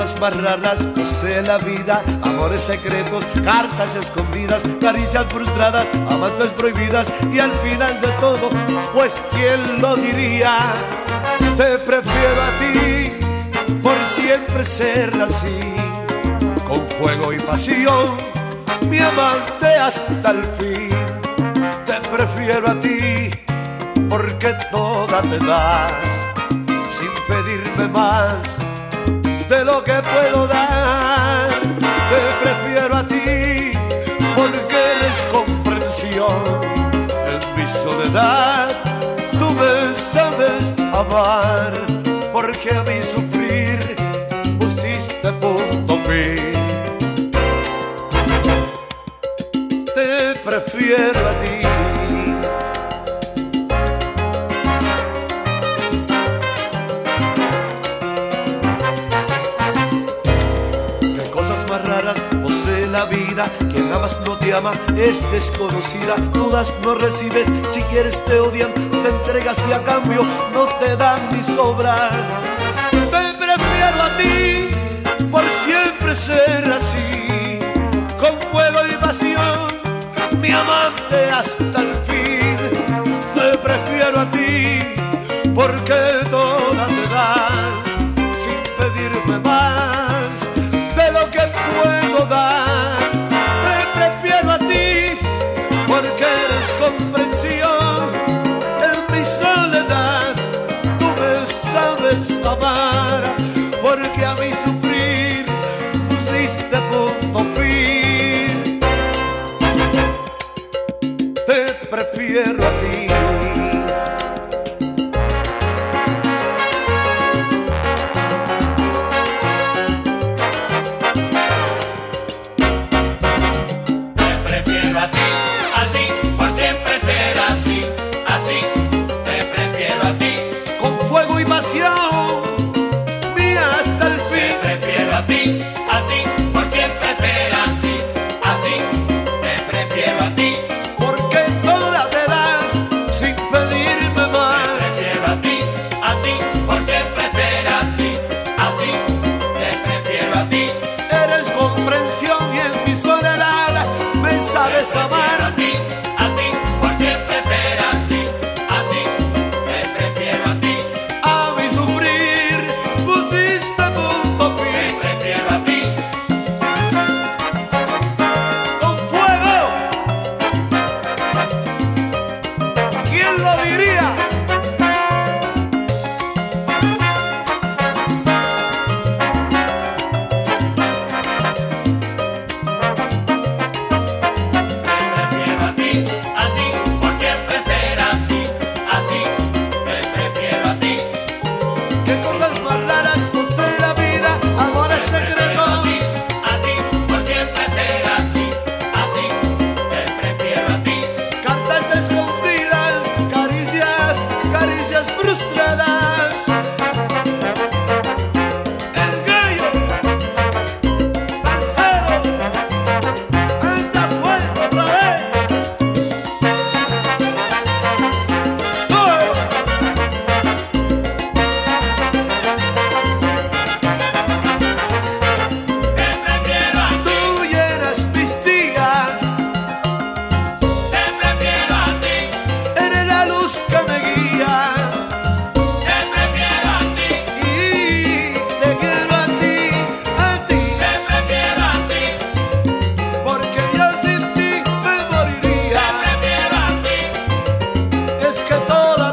cosas más raras posee la vida, amores secretos, cartas escondidas, caricias frustradas, amantes prohibidas y al final de todo, pues quién lo diría, te prefiero a ti por siempre ser así, con fuego y pasión, mi amante hasta el fin. Te prefiero a ti porque toda te das, sin pedirme más de lo que puedo dar. Te prefiero a ti porque eres comprensión. En mi soledad tú me sabes amar, porque a mi sufrir pusiste punto fin. Te prefiero a ti. La vida, quien amas no te ama, es desconocida, dudas no recibes, si quieres te odian, te entregas y a cambio no te dan ni sobras. Te prefiero a ti por siempre ser así, con fuego y pasión, mi amante hasta el fin. Te prefiero a ti porque toda me das, sin pedirme más de lo que puedo dar. Porque eres comprensión, en mi soledad tú me sabes amar, porque a mi sufrir pusiste punto fin. Te prefiero a ti. A ti, por siempre ser así, así, te prefiero a ti. Porque toda te das sin pedirme más. Te prefiero a ti, por siempre ser así, así, te prefiero a ti. Eres comprensión y en mi soledad me sabes amar. A ti, por siempre ser así, así, te prefiero a ti. A mi sufrir pusiste punto fin. Te prefiero a ti. Con fuego. ¿Quién lo diría? A ti, por siempre ser así, así, te prefiero a ti. ¿Qué cosas más raras posee la vida? Amores secretos. A ti, por siempre ser así, así, te prefiero a ti. Cartas escondidas, caricias, caricias frustradas. El gallo, salsero, anda suelto otra vez. Tú llenas mis días, Te prefiero a ti, eres la luz que me guía te prefiero a ti, y te quiero a ti, te prefiero a ti, porque yo sin ti me te moriría. prefiero a ti, Es que toda